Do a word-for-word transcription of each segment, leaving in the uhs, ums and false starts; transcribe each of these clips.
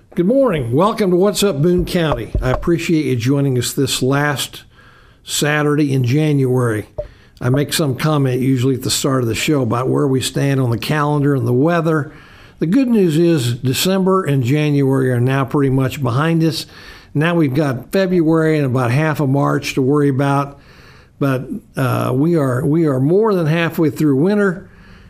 Good morning. Welcome to What's Up Boone County. I appreciate you joining us this last Saturday in January. I make some comment usually at the start of the show about where we stand on the calendar and the weather. The good news is December and January are now pretty much behind us. Now we've got February and about half of March to worry about, but uh, we are we are more than halfway through winter,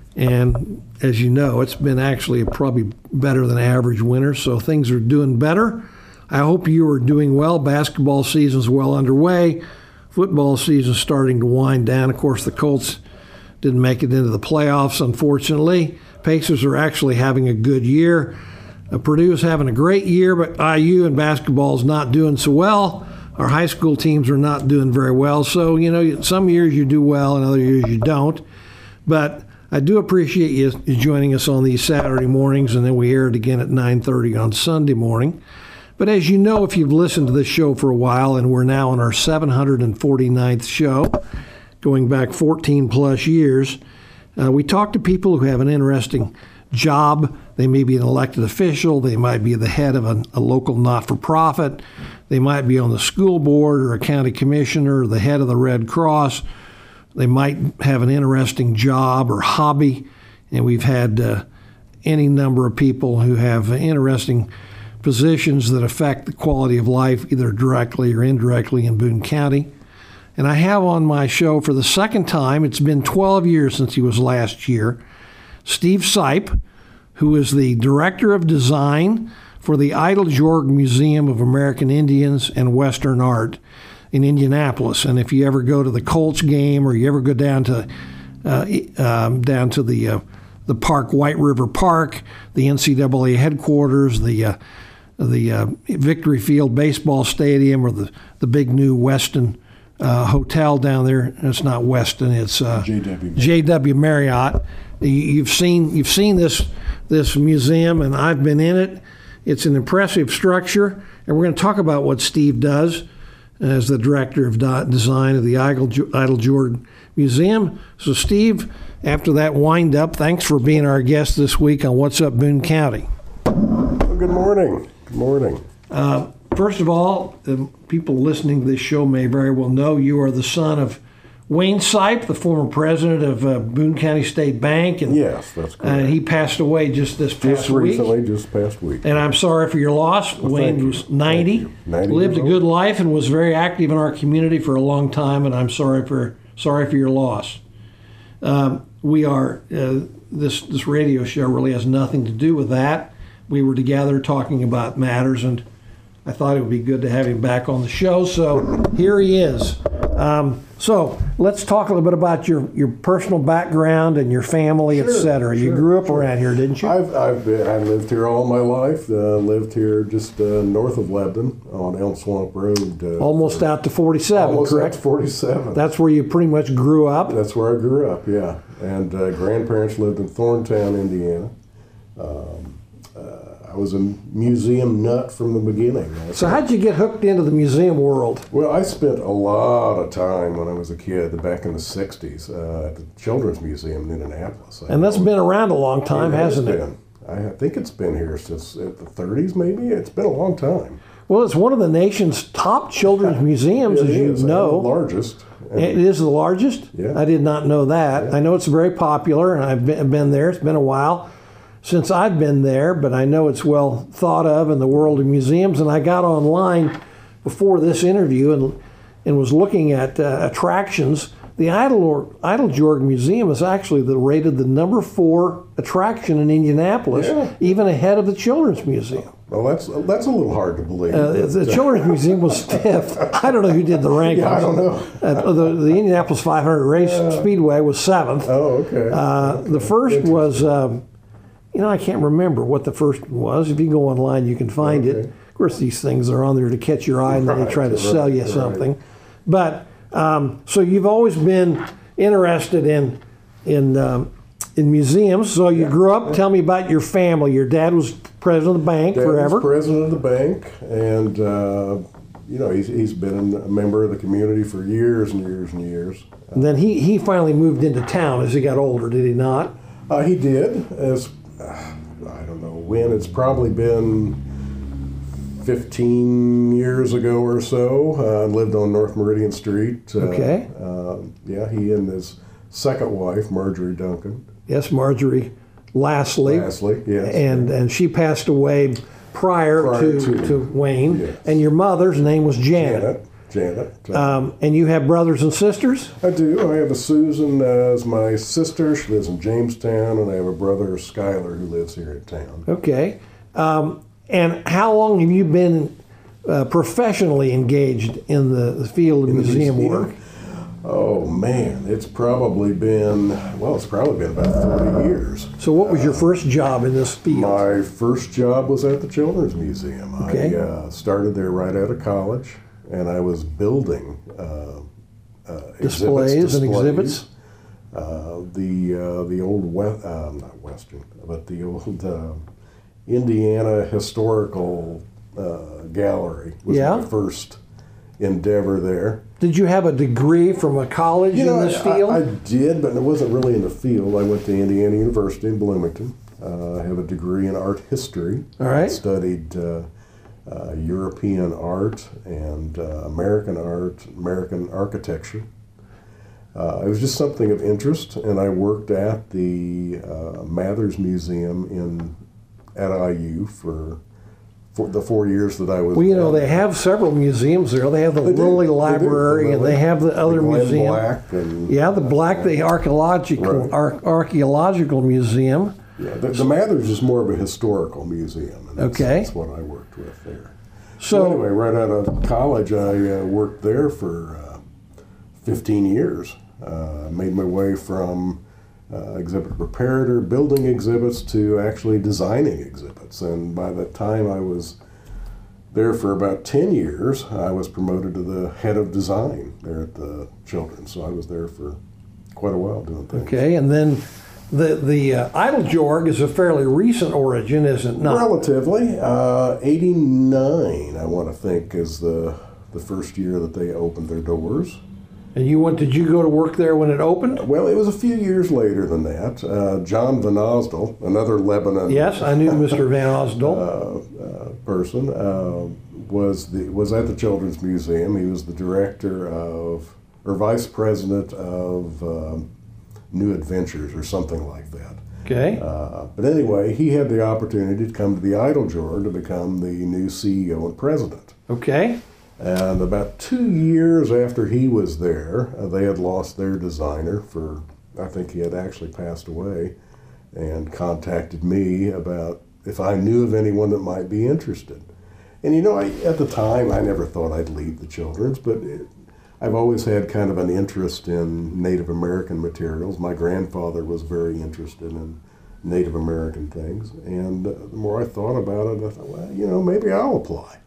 and as you know, it's been actually probably better than average winter, so things are doing better. I hope you are doing well. Basketball season's well underway. Football season's starting to wind down. Of course, the Colts didn't make it into the playoffs, unfortunately. Pacers are actually having a good year. Uh, Purdue's having a great year, but I U and basketball is not doing so well. Our high school teams are not doing very well. So, you know, some years you do well and other years you don't. But I do appreciate you joining us on these Saturday mornings, and then we air it again at nine thirty on Sunday morning. But as you know, if you've listened to this show for a while, and we're now on our seven hundred forty-ninth show, going back fourteen plus years, uh, we talk to people who have an interesting job. They may be an elected official. They might be the head of a, a local not-for-profit. They might be on the school board or a county commissioner or the head of the Red Cross. They might have an interesting job or hobby, and we've had uh, any number of people who have interesting positions that affect the quality of life either directly or indirectly in Boone County. And I have on my show for the second time, it's been twelve years since he was last year, Steve Sipe, who is the Director of Design for the Eiteljorg Museum of American Indians and Western Art in Indianapolis. And if you ever go to the Colts game or you ever go down to uh, um, down to the uh, the park, White River Park, the N C double A headquarters, the uh, the uh, Victory Field baseball stadium, or the, the big new Weston uh, hotel down there. It's not Weston, it's uh, J W J W Marriott. You've seen you've seen this this museum, and I've been in it. It's an impressive structure, and we're going to talk about what Steve does as the Director of Design of the Eiteljorg Museum. So, Steve, after that wind-up, thanks for being our guest this week on What's Up Boone County. Well, good morning. Good morning. Uh, first of all, the people listening to this show may very well know you are the son of Wayne Sipe, the former president of uh, Boone County State Bank. And, yes, that's correct. And he passed away just this past just week. Just recently, just past week. And I'm sorry for your loss. Well, Wayne was ninety, ninety lived a good life, and was very active in our community for a long time, and I'm sorry for sorry for your loss. Um, we are, uh, this, this radio show really has nothing to do with that. We were together talking about matters, and I thought it would be good to have him back on the show, so here he is. Um, so let's talk a little bit about your, your personal background and your family, sure, et cetera. Sure, you grew up sure. around here, didn't you? I've I've been I lived here all my life. Uh, lived here just uh, north of Lebanon on Elm Swamp Road. Uh, almost out to forty-seven, almost correct? Out to forty-seven. That's where you pretty much grew up. That's where I grew up. Yeah, and uh, grandparents lived in Thorntown, Indiana. Um, I was a museum nut from the beginning. So how'd you get hooked into the museum world? Well, I spent a lot of time when I was a kid, back in the sixties, uh, at the Children's Museum in Indianapolis. And that's been around a long time, it hasn't has it? Been. I think it's been here since the thirties, maybe. It's been a long time. Well, it's one of the nation's top children's museums, It as you is, know. the largest. And It is the largest? Yeah. I did not know that. Yeah. I know it's very popular, and I've been, been there. It's been a while since I've been there, but I know it's well thought of in the world of museums. And I got online before this interview and and was looking at uh, attractions. The Eiteljorg Museum is actually the, rated the number four attraction in Indianapolis, Yeah. even ahead of the Children's Museum. Well, that's that's a little hard to believe. Uh, but, the uh, Children's Museum was fifth. I don't know who did the rankings. Yeah, I don't know. uh, the, the Indianapolis five hundred race speedway was seventh. Oh, okay. Uh, okay. The first was, um, you know, I can't remember what the first one was. If you go online, you can find Okay. it. Of course, these things are on there to catch your eye, and then they Right, try to right, sell you right. something. But um, so you've always been interested in in um, in museums. So you Yeah. grew up. Tell me about your family. Your dad was president of the bank Dad forever. was president of the bank, and uh, you know he's he's been a member of the community for years and years and years. And then he, he finally moved into town as he got older, did he not? Uh, he did, as uh, I don't know when. It's probably been fifteen years ago or so. Uh, lived on North Meridian Street. Uh, Okay. Uh, yeah, he and his second wife, Marjorie Duncan. Yes, Marjorie Lastly. Lastly, yes. And and she passed away prior, Prior to, to- to Wayne. yes. And your mother's name was Janet. Janet. Janet. Uh, Um, and you have brothers and sisters? I do. I have a Susan uh, as my sister. She lives in Jamestown, and I have a brother, Skylar, who lives here in town. Okay. Um, and how long have you been uh, professionally engaged in the, the field of In the museum museum? work? Oh man, it's probably been well, it's probably been about thirty years. So, what was your first job in this field? My first job was at the Children's Museum. Okay. I uh, started there right out of college, and I was building uh, uh, Displays exhibits, and displays. exhibits? Uh, the uh, the old we- uh, not Western, but the old uh, Indiana Historical uh, Gallery was Yeah. my first endeavor there. Did you have a degree from a college You know, in this I- field? I, did, but it wasn't really in the field. I went to Indiana University in Bloomington. Uh, I have a degree in art history. All right. I studied uh, uh, European art and uh, American art, American architecture. Uh, it was just something of interest, and I worked at the uh, Mathers Museum in at I U for, for the four years that I was. Well, you know, there. they have several museums there. They have the They do. Lilly They do. Library, The and Lilly. they have the other Glenn museum. Black and Yeah, the Black, the archaeological Right. ar- archaeological museum. Yeah, the, the Mathers is more of a historical museum, and that's, Okay. that's what I worked with there. So, So anyway, right out of college, I uh, worked there for uh, fifteen years. Uh, made my way from uh, exhibit preparator, building exhibits, to actually designing exhibits. And by the time I was there for about ten years, I was promoted to the head of design there at the Children's. So I was there for quite a while doing things. okay, and then the the uh, Eiteljorg is a fairly recent origin, is it not? Relatively, uh, eighty-nine, I want to think, is the the first year that they opened their doors. And you went? Did you go to work there when it opened? Well, it was a few years later than that. Uh, John Van Osdel, another Lebanon Yes, I knew Mister Van Osdol. uh, uh, person, uh, was the was at the Children's Museum. He was the director of, or vice president of um, New Adventures, or something like that. Okay. Uh, but anyway, he had the opportunity to come to the Eiteljorg to become the new C E O and president. Okay. And about two years after he was there, uh, they had lost their designer for, I think he had actually passed away, and contacted me about if I knew of anyone that might be interested. And you know, I, at the time, I never thought I'd leave the Children's, but it, I've always had kind of an interest in Native American materials. My grandfather was very interested in Native American things, and uh, the more I thought about it, I thought, well, you know, maybe I'll apply.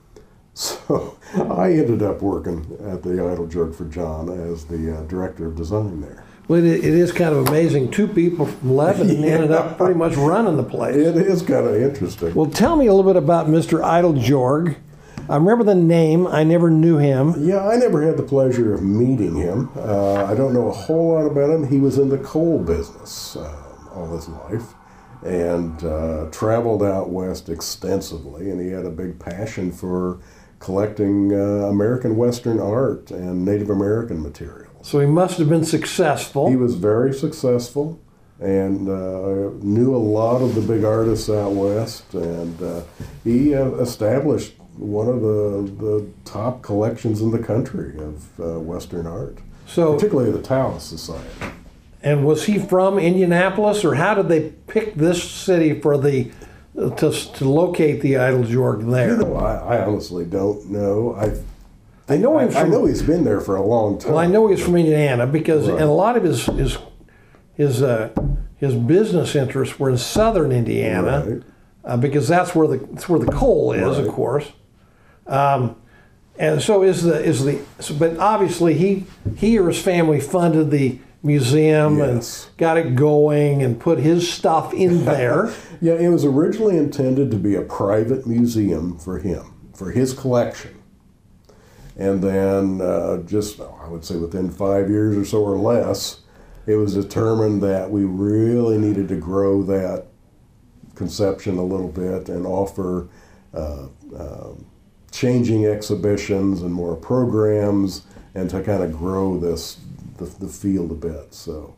So I ended up working at the Eiteljorg for John as the uh, director of design there. Well, it, it is kind of amazing. Two people from Lebanon Yeah. ended up pretty much running the place. It is kind of interesting. Well, tell me a little bit about Mister Eiteljorg. I remember the name. I never knew him. Yeah, I never had the pleasure of meeting him. Uh, I don't know a whole lot about him. He was in the coal business uh, all his life, and uh, traveled out west extensively, and he had a big passion for collecting uh, American Western art and Native American materials. So he must have been successful. He was very successful, and uh, knew a lot of the big artists out west, and uh, he uh, established one of the, the top collections in the country of uh, Western art, So, particularly the Taos Society. and was he from Indianapolis, or how did they pick this city for the to, to locate the Eiteljorg You there? know, I, I honestly don't know. I I know I, him I from. know he's been there for a long time. Well, I know he's from Indiana because, Right. and a lot of his his his uh, his business interests were in southern Indiana, Right. uh, because that's where the that's where the coal is, Right. of course. Um, and so is the is the so, but obviously he he or his family funded the museum Yes. and got it going and put his stuff in there. Yeah, it was originally intended to be a private museum for him, for his collection. And then uh, just, I would say within five years or so or less, it was determined that we really needed to grow that conception a little bit and offer uh, um changing exhibitions and more programs, and to kind of grow this the, the field a bit. So,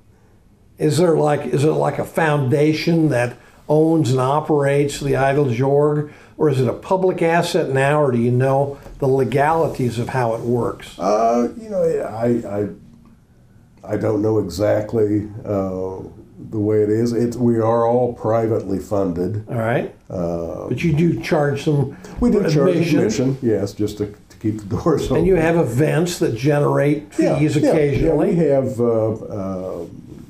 is there like is it like a foundation that owns and operates the Eiteljorg, or is it a public asset now, or do you know the legalities of how it works? Uh, you know, I I, I don't know exactly uh, the way it is. It's we are all privately funded. All right, uh, but you do charge some we do admission, charge admission, yes, just to, to keep the doors open. And you have events that generate fees yeah, occasionally. Yeah, yeah, we have uh, uh,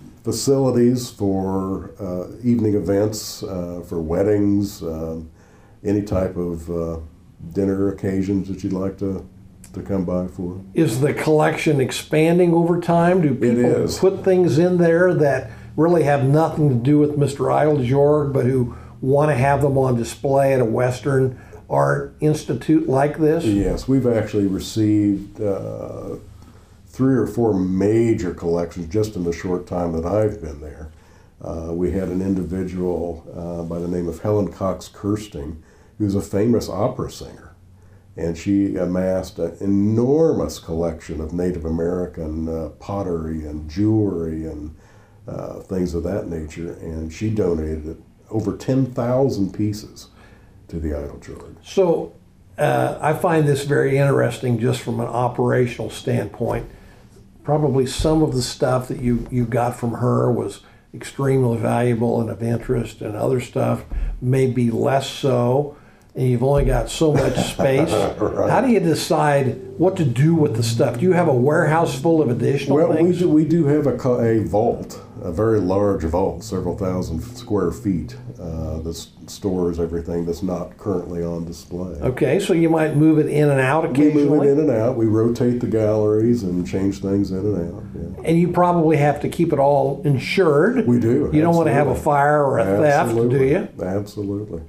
facilities for uh, evening events, uh, for weddings, um, any type of uh, dinner occasions that you'd like to to come by for. Is the collection expanding over time? Do people is. put things in there that really have nothing to do with Mister Eiteljorg, but who want to have them on display at a Western art institute like this? Yes, we've actually received uh, three or four major collections just in the short time that I've been there. Uh, we had an individual uh, by the name of Helen Cox Kirsting, who's a famous opera singer, and she amassed an enormous collection of Native American uh, pottery and jewelry and uh, things of that nature, and she donated over ten thousand pieces to the Eiteljorg. So uh, I find this very interesting just from an operational standpoint. Probably some of the stuff that you, you got from her was extremely valuable and of interest, and other stuff may be less so, and you've only got so much space. Right. How do you decide what to do with the stuff? Do you have a warehouse full of additional well, things? we do, we do have a, co- a vault, a very large vault, several thousand square feet, uh, that s- stores everything that's not currently on display. Okay, so you might move it in and out We occasionally? move it in and out. We rotate the galleries and change things in and out. Yeah. And you probably have to keep it all insured. We do. You don't want to have a absolutely. fire or a theft, do Absolutely. you? Absolutely.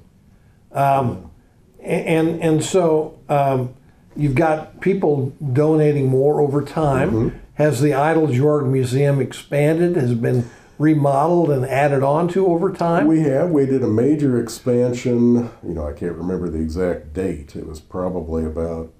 And and so um, you've got people donating more over time. Mm-hmm. Has the Eiteljorg Museum expanded? Has it been remodeled and added on to over time? We have. We did a major expansion. You know, I can't remember the exact date. It was probably about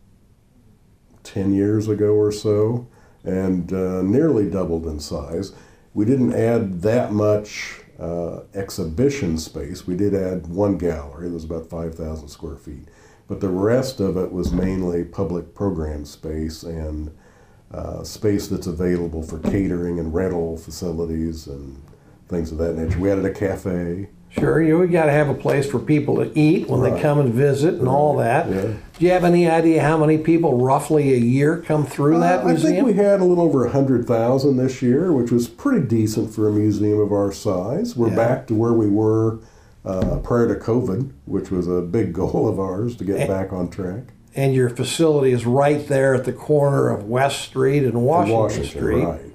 ten years ago or so, and uh, nearly doubled in size. We didn't add that much uh, exhibition space. We did add one gallery. It was about five thousand square feet. But the rest of it was mainly public program space and uh, space that's available for catering and rental facilities and things of that nature. We added a cafe. Sure, you got to have a place for people to eat when Right. they come and visit and all that. Yeah. Do you have any idea how many people roughly a year come through that Uh, I museum? think we had a little over one hundred thousand this year, which was pretty decent for a museum of our size. We're Yeah. back to where we were uh, prior to COVID, which was a big goal of ours to get And- back on track. And your facility is right there at the corner of West Street and Washington, Washington, Street. right.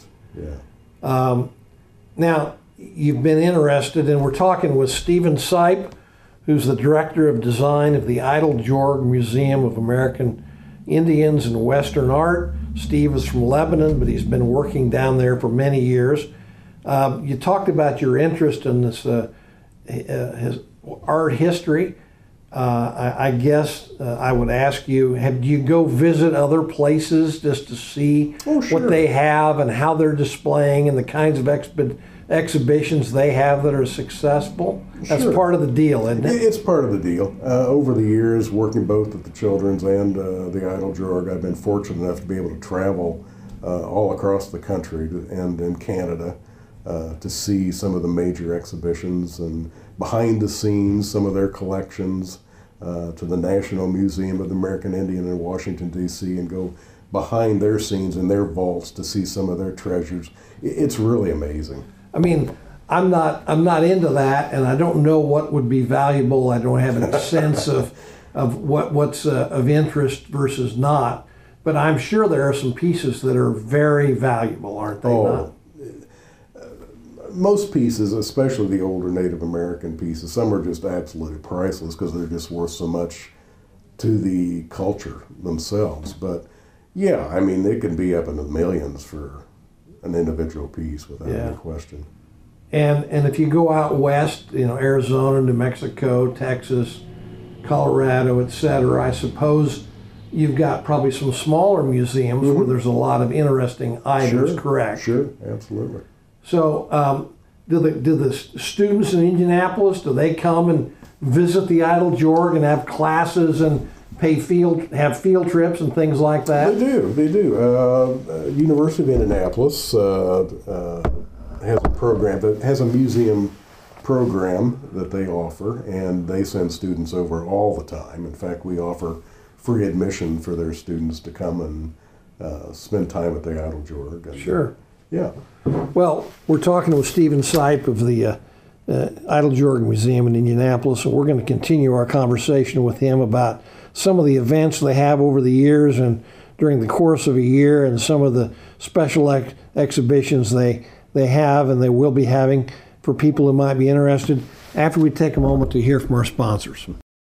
Yeah. Now, you've been interested, and we're talking with Stephen Sipe, who's the Director of Design of the Eiteljorg Museum of American Indians and Western Art. Steve is from Lebanon, but he's been working down there for many years. Um, you talked about your interest in this uh, uh, his art history. Uh, I, I guess uh, I would ask you, have, do you go visit other places just to see Oh, sure. what they have and how they're displaying and the kinds of expi- exhibitions they have that are successful? That's Sure. part of the deal, isn't It- it? It's part of the deal. Uh, over the years, working both at the Children's and uh, the Eiteljorg, I've been fortunate enough to be able to travel uh, all across the country to, and in Canada uh, to see some of the major exhibitions and behind the scenes, some of their collections, uh, to the National Museum of the American Indian in Washington, D C, and go behind their scenes in their vaults to see some of their treasures. I- It's really amazing. I mean, I'm not I'm not into that, and I don't know what would be valuable. I don't have any sense of of what what's uh, of interest versus not. But I'm sure there are some pieces that are very valuable, aren't they? Oh, not? most pieces, especially the older Native American pieces, some are just absolutely priceless because they're just worth so much to the culture themselves. But yeah, I mean, they can be up in the millions for an individual piece without Yeah. any question. And and if you go out west, you know, Arizona, New Mexico, Texas, Colorado, et cetera. I suppose you've got probably some smaller museums mm-hmm. where there's a lot of interesting items, sure, correct? Sure, absolutely. So um, do, the, do the students in Indianapolis, do they come and visit the Eiteljorg and have classes and pay field, have field trips and things like that? They do, they do. Uh, University of Indianapolis uh, uh, has a program that has a museum program that they offer, and they send students over all the time. In fact, we offer free admission for their students to come and uh, spend time at the Eiteljorg. And, sure. Yeah. Well, we're talking with Stephen Sipe of the uh, uh, Eiteljorg Museum in Indianapolis, and we're going to continue our conversation with him about some of the events they have over the years and during the course of a year, and some of the special ex- exhibitions they they have and they will be having for people who might be interested, after we take a moment to hear from our sponsors.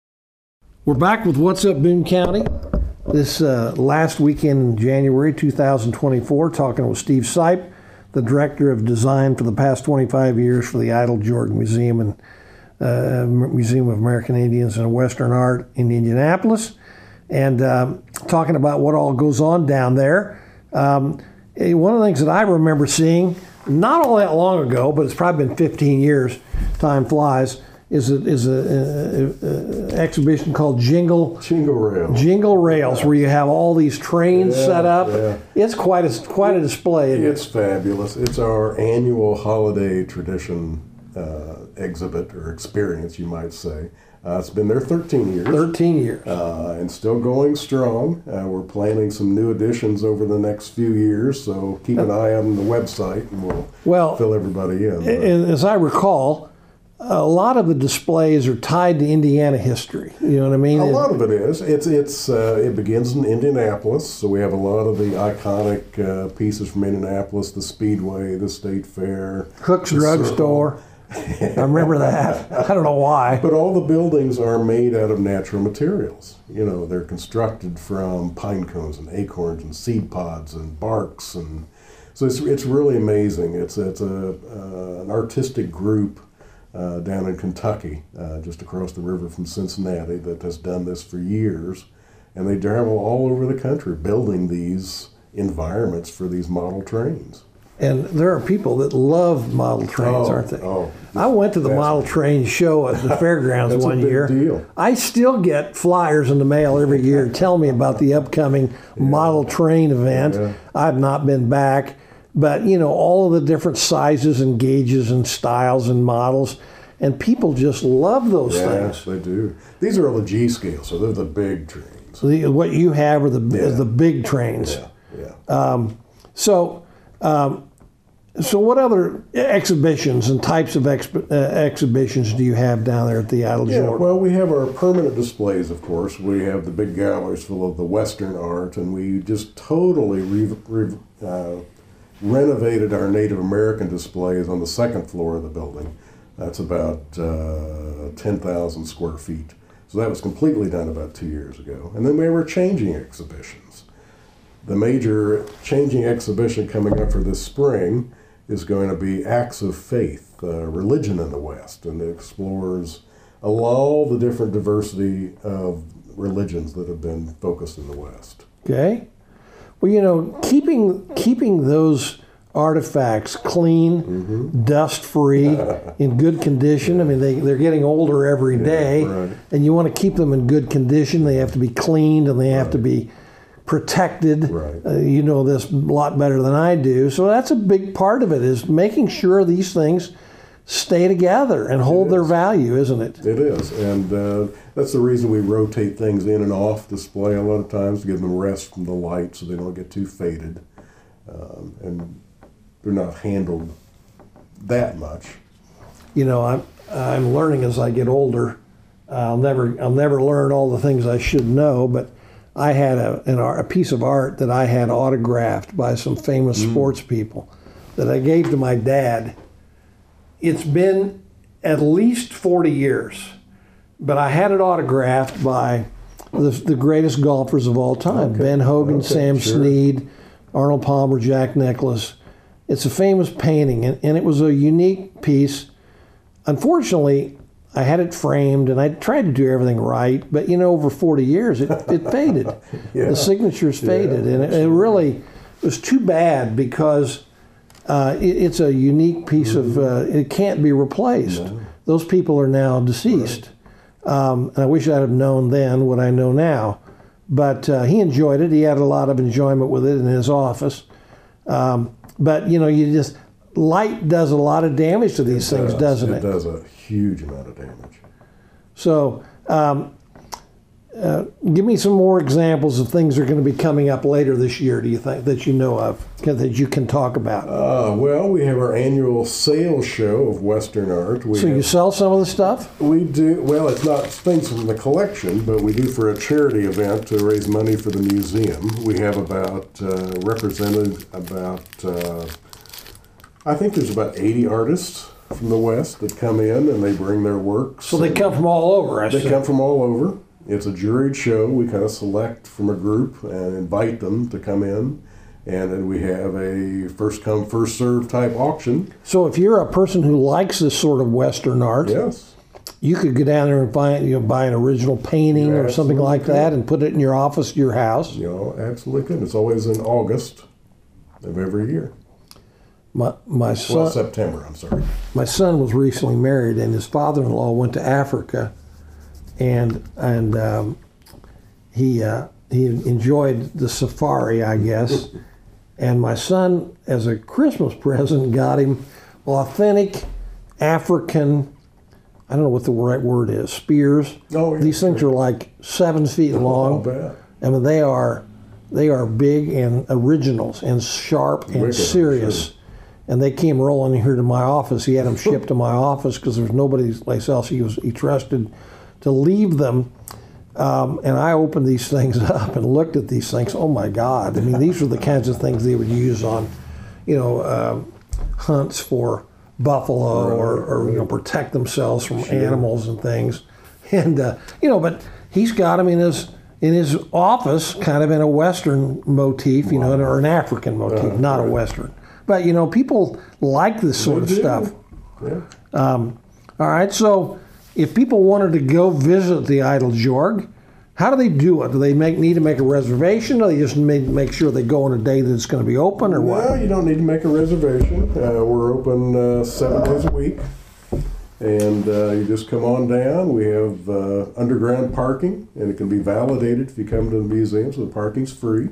We're back with What's Up Boone County this uh, last weekend in January two thousand twenty-four, talking with Steve Sipe, the Director of Design for the past twenty-five years for the Eiteljorg Museum and uh, Museum of American Indians and Western Art in Indianapolis, and um, talking about what all goes on down there. Um, one of the things that I remember seeing, not all that long ago, but it's probably been fifteen years, time flies, is a, is a, a, a, a exhibition called Jingle Jingle Rails. Jingle Rails, where you have all these trains yeah, set up. Yeah. It's quite a quite a display. Isn't it's it? fabulous. It's our annual holiday tradition uh, exhibit or experience, you might say. Uh, it's been there thirteen years. thirteen years. Uh, and still going strong. Uh, we're planning some new additions over the next few years, so keep an eye on the website and we'll well, fill everybody in. And as I recall, a lot of the displays are tied to Indiana history. You know what I mean? A lot of it is. It's it's uh, it begins in Indianapolis, so we have a lot of the iconic uh, pieces from Indianapolis: the Speedway, the State Fair, Cook's the Drug Circle. Store. I remember that. I don't know why. But all the buildings are made out of natural materials. You know, they're constructed from pine cones and acorns and seed pods and barks, and so it's it's really amazing. It's it's a uh, an artistic group uh, down in Kentucky, uh, just across the river from Cincinnati, that has done this for years, and they travel all over the country building these environments for these model trains. And there are people that love model trains, oh, aren't they? Oh, I went to the model train show at the fairgrounds That's one a big year. Deal. I still get flyers in the mail every year telling me about the upcoming yeah. model train event. Yeah. I've not been back, but you know, all of the different sizes and gauges and styles and models, and people just love those yeah, things. They do. These are all the G scale, so they're the big trains. So the, what you have are the yeah. the big trains. Yeah. Yeah. Um, so. Um, So what other exhibitions and types of exp- uh, exhibitions do you have down there at the Eiteljorg? Yeah, well, we have our permanent displays, of course. We have the big galleries full of the Western art, and we just totally re- re- uh, renovated our Native American displays on the second floor of the building. That's about uh, ten thousand square feet. So that was completely done about two years ago. And then we have our changing exhibitions. The major changing exhibition coming up for this spring is going to be Acts of Faith, uh, Religion in the West, and it explores all the different diversity of religions that have been focused in the West. Okay. Well, you know, keeping keeping those artifacts clean, mm-hmm. dust-free, in good condition. I mean, they, they're getting older every day, yeah, right. and you want to keep them in good condition. They have to be cleaned, and they have right. to be protected. Right. Uh, you know this a lot better than I do. So that's a big part of it, is making sure these things stay together and hold their value, isn't it? It is, and uh, that's the reason we rotate things in and off display a lot of times, to give them rest from the light so they don't get too faded, um, and they're not handled that much. You know, I'm I'm learning as I get older. I'll never I'll never learn all the things I should know, but I had a an, a piece of art that I had autographed by some famous mm. sports people that I gave to my dad. It's been at least forty years, but I had it autographed by the, the greatest golfers of all time, okay. Ben Hogan, okay, Sam sure. Snead, Arnold Palmer, Jack Nicklaus. It's a famous painting, and, and it was a unique piece. Unfortunately, I had it framed, and I tried to do everything right. But you know, over forty years, it, it faded. Yeah. The signatures faded, Yeah, and it, it really was too bad because uh, it, it's a unique piece of. Uh, it can't be replaced. No. Those people are now deceased. Um, and I wish I'd have known then what I know now. But uh, he enjoyed it. He had a lot of enjoyment with it in his office. Um, but you know, you just light does a lot of damage to these It things, does. doesn't it? It does a huge amount of damage. So, um, uh, give me some more examples of things that are going to be coming up later this year. Do you think that you know of that you can talk about? Uh, well, we have our annual sales show of Western art. We so you have, sell some of the stuff? we do well. It's not things from the collection, but we do for a charity event to raise money for the museum. We have about uh, represented about uh, I think there's about eighty artists from the West that come in and they bring their works. So they come from all over. I They see. come from all over. It's a juried show. We kind of select from a group and invite them to come in. And then we have a first come, first served type auction. So if you're a person who likes this sort of Western art, Yes. you could go down there and find, you know, buy an original painting You or something absolutely like that and put it in your office, your house. You know, absolutely could. It's always in August of every year. My my Well, son, September, I'm sorry. my son was recently married, and his father-in-law went to Africa, and and um, he uh, he enjoyed the safari, I guess. And my son, as a Christmas present, got him authentic African. I don't know what the right word is. Spears. Oh, yeah. These things are like seven feet I'll long. bet. I mean, they are they are big and originals and sharp and Wicked, serious. sure. And they came rolling here to my office. He had them shipped to my office because there's nobody else he was he trusted to leave them. Um, and I opened these things up and looked at these things. Oh my God! I mean, these are the kinds of things they would use on, you know, uh, hunts for buffalo or, or you know protect themselves from Sure. animals and things. And uh, you know, but he's got them in his in his office, kind of in a Western motif, you know, or an African motif, Uh, not a right. Western. But you know, people like this sort of They do. stuff. Yeah. All right, so if people wanted to go visit the Idle Jorg, how do they do it? Do they make need to make a reservation, or they just make, make sure they go on a day that it's going to be open, or what? Well, you don't need to make a reservation. Uh, we're open uh, seven days a week. And uh, you just come on down. We have uh, underground parking, and it can be validated if you come to the museum, so the parking's free.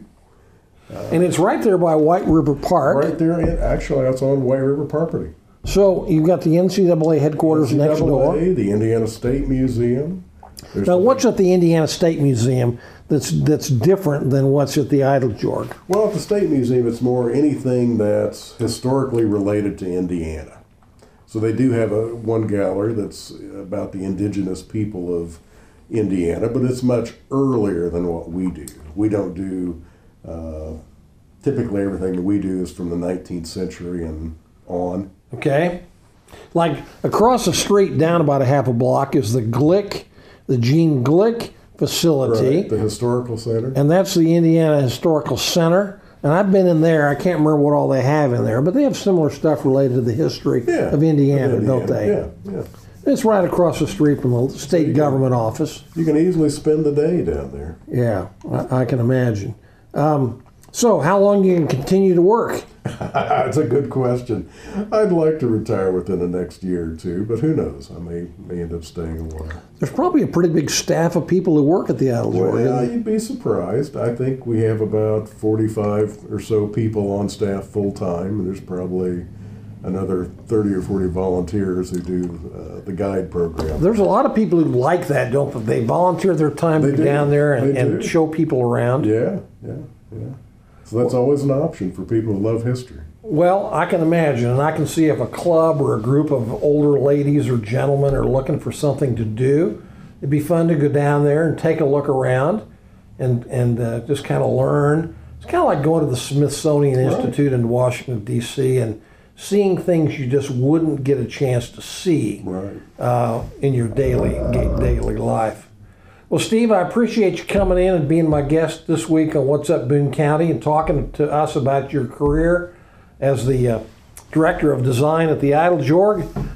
And it's right there by White River Park. Right there, in, actually, that's on White River property. So you've got the N C double A headquarters next door. N C double A, the Indiana State Museum. There's Now, the- what's at the Indiana State Museum that's that's different than what's at the Idle Jorg? Well, at the State Museum, it's more anything that's historically related to Indiana. So they do have a one gallery that's about the indigenous people of Indiana, but it's much earlier than what we do. We don't do, uh, typically everything that we do is from the nineteenth century and on. Okay, like across the street, down about a half a block, is the Glick, the Gene Glick facility. Right, the Historical Center. And that's the Indiana Historical Center. And I've been in there. I can't remember what all they have in there, but they have similar stuff related to the history Yeah, of Indiana, don't they? Yeah, yeah. It's right across the street from the state you government office. You can easily spend the day down there. Yeah, I, I can imagine. Um, so, how long you can continue to work? That's a good question. I'd like to retire within the next year or two, but who knows? I may may end up staying a while. There's probably a pretty big staff of people who work at the Idle Jorg. Well, isn't you'd be surprised. I think we have about forty-five or so people on staff full time, and there's probably another thirty or forty volunteers who do uh, the guide program. There's a lot of people who like that, don't they? They volunteer their time They to go do. down there and, They and do. show people around. Yeah, yeah, yeah. So that's always an option for people who love history. Well, I can imagine, and I can see if a club or a group of older ladies or gentlemen are looking for something to do, it'd be fun to go down there and take a look around and, and uh, just kind of learn. It's kind of like going to the Smithsonian Right. Institute in Washington, D C, and seeing things you just wouldn't get a chance to see Right. uh, in your daily daily life. Well, Steve, I appreciate you coming in and being my guest this week on What's Up Boone County and talking to us about your career as the uh, Director of Design at the Idle Jorg.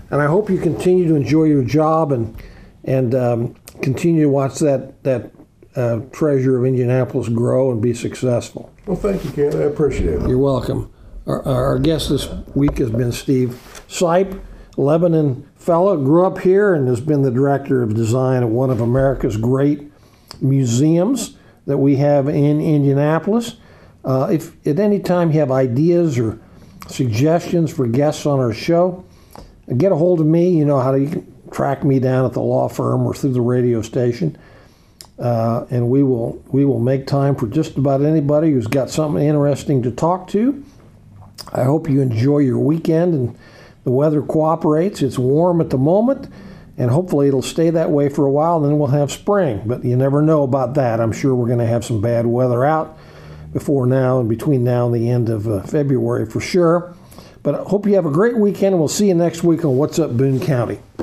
And I hope you continue to enjoy your job and and um, continue to watch that that uh, treasure of Indianapolis grow and be successful. Well, thank you, Ken. I appreciate it. You're welcome. Our, our guest this week has been Steve Sipe, Lebanon fellow, grew up here and has been the director of design at one of America's great museums that we have in Indianapolis. Uh, if at any time you have ideas or suggestions for guests on our show, get a hold of me. You know how to you can track me down at the law firm or through the radio station. Uh, and we will we will make time for just about anybody who's got something interesting to talk to. I hope you enjoy your weekend and the weather cooperates. It's warm at the moment, and hopefully it'll stay that way for a while, and then we'll have spring. But you never know about that. I'm sure we're going to have some bad weather out before now and between now and the end of uh, February for sure. But I hope you have a great weekend, and we'll see you next week on What's Up Boone County.